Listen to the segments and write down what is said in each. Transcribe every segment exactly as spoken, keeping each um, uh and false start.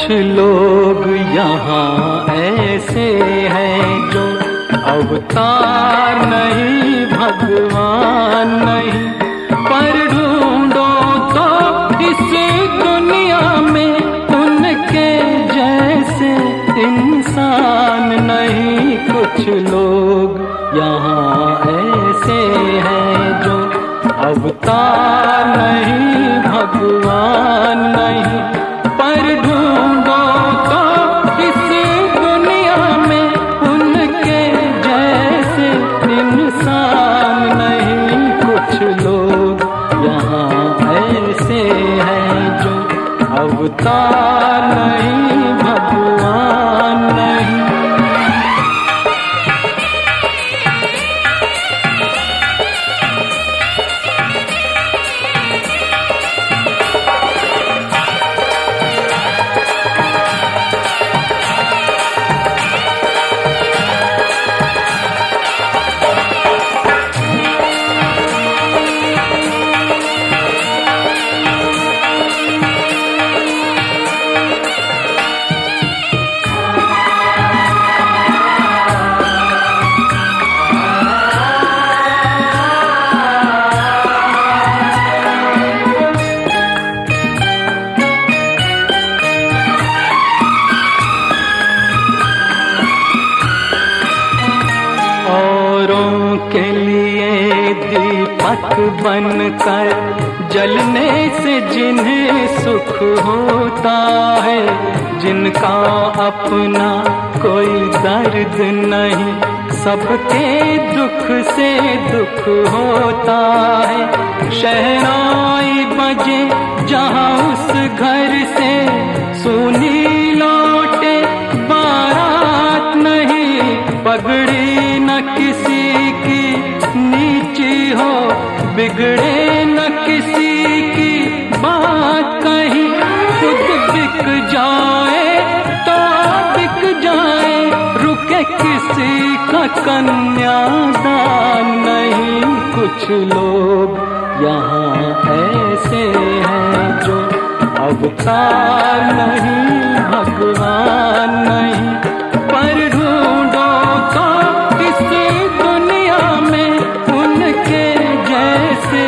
कुछ लोग यहाँ ऐसे हैं जो अवतार नहीं, भगवान नहीं, पर ढूंढो तो इस दुनिया में उनके जैसे इंसान नहीं। कुछ लोग यहाँ ऐसे हैं जो अवतार नहीं, भगवान नहीं, पर ढूंढो तो इस दुनिया में उनके जैसे इंसान नहीं। कुछ लोग यहाँ ऐसे हैं जो अवतार नहीं, भगवान नहीं। के लिए दीपक बनकर जलने से जिन्हें सुख होता है, जिनका अपना कोई दर्द नहीं, सबके दुख से दुख होता है। शहनाई बजे जहाँ उस घर से सुनी लौटे बारात नहीं, पगड़ी न किसी की नीची हो, बिगड़े न किसी की बात कहीं, खुद बिक जाए तो बिक जाए, रुके किसी का कन्यादान नहीं। कुछ लोग यहाँ ऐसे हैं जो अवतार नहीं, भगवान नहीं, पर ढूंढो तो इस दुनिया में उनके जैसे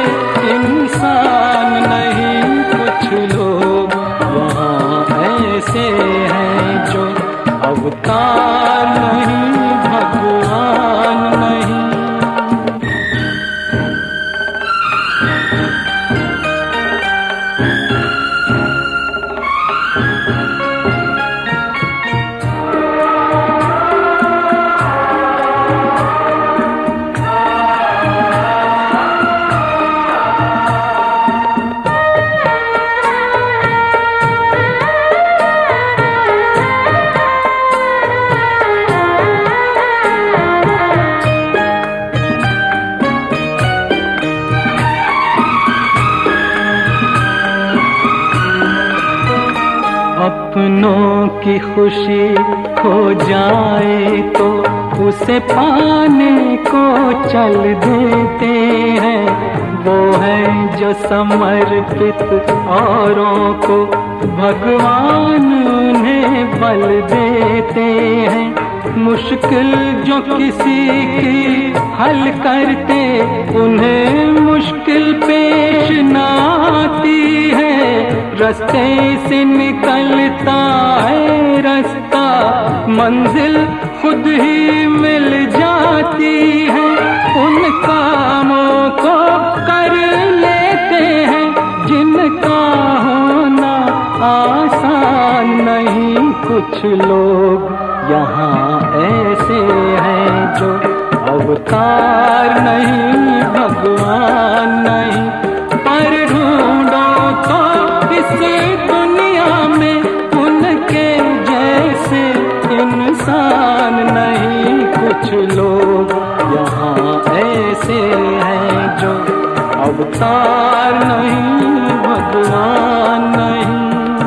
इंसान नहीं। कुछ लोग यहाँ ऐसे हैं जो अवतार नहीं, भगवान नहीं। अपनों की खुशी खो जाए तो उसे पाने को चल देते हैं, वो है जो समर्पित औरों को भगवान उन्हें बल देते हैं। मुश्किल जो किसी की हल करते उन्हें मुश्किल पेश न आती है, रास्ते से निकलता है रास्ता, मंजिल खुद ही मिल जाती है। उन कामों को कर लेते हैं जिनका होना आसान नहीं। कुछ लोग यहाँ ऐसे हैं जो अवतार नहीं, भगवान नहीं, पर ढूंढो तो इस दुनिया में उनके जैसे इंसान नहीं। कुछ लोग यहाँ ऐसे हैं जो अवतार नहीं, भगवान नहीं।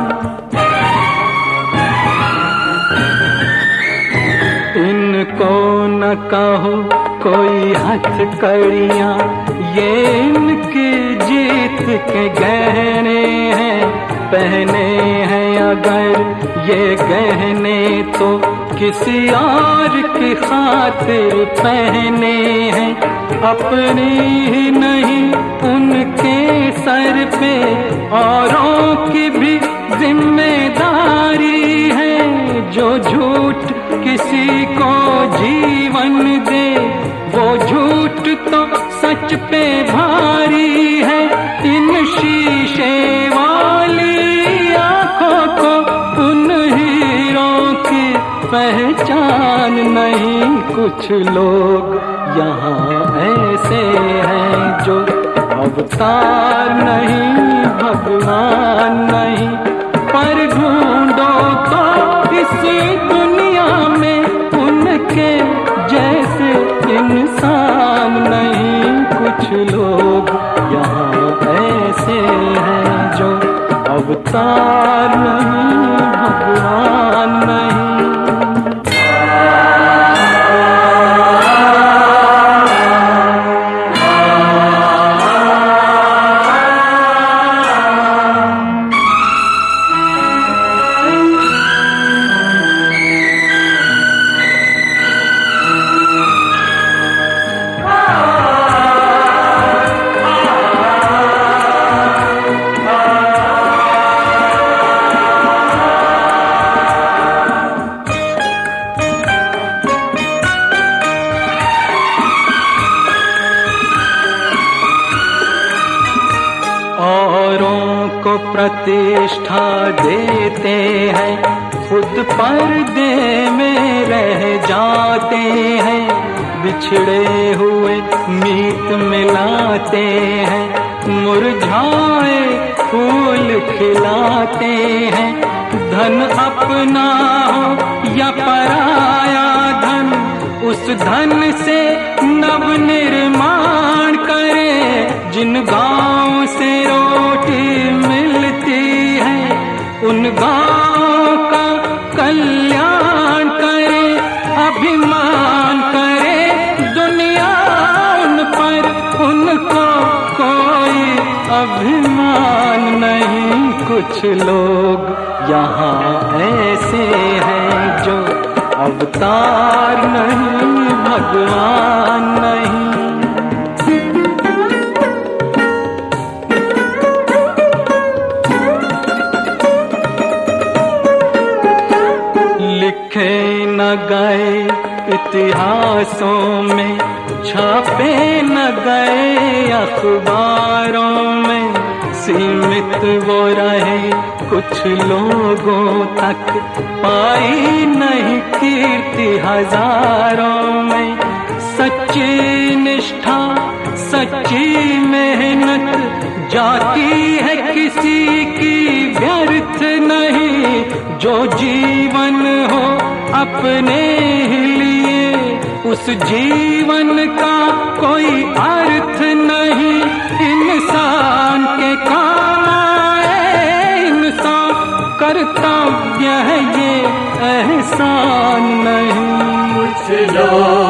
इनको न कहो कोई हथकड़ियाँ, ये इनकी जीत के गहने हैं, पहने हैं अगर ये गहने तो किसी और की खातिर पहने हैं, अपनी ही नहीं उनके सर पे औरों की भी जिम्मेदारी है। जो झूठ किसी को जीवन दे वो झूठ तो सच पे भारी है। इन शीशे वाली आंखों को उन हीरों की पहचान नहीं। कुछ लोग यहाँ ऐसे हैं जो अवतार नहीं भगवान नहीं, पर ढूंढो तो इस दुनिया में उनके जैसे इंसान नहीं। कुछ लोग यहाँ ऐसे हैं जो अवतार नहीं भगवान नहीं। औरों को प्रतिष्ठा देते हैं, खुद पर्दे में रह जाते हैं। बिछड़े हुए मीत मिलाते हैं, मुरझाए फूल खिलाते हैं। धन अपना हो या पराया धन, उस धन से नव निर्माण करे। जिन गांव से रोटी मिलती है उन गांव का कल्याण करे। अभिमान करे दुनिया उन पर, उनको कोई अभिमान नहीं। कुछ लोग यहाँ ऐसे हैं जो अवतार नहीं भगवान नहीं। लिखे न गए इतिहासों में, छापे न गए अखबारों में। सीमित वो रहे कुछ लोगों तक, पाई नहीं कीर्ति हजारों में। सच्ची निष्ठा सच्ची मेहनत जाती है किसी की व्यर्थ नहीं। जो जीवन हो अपने ही लिए, उस जीवन का कोई अर्थ नहीं। इंसान के काम आए इंसान, कर्तव्य है ये एहसान नहीं। कुछ लोग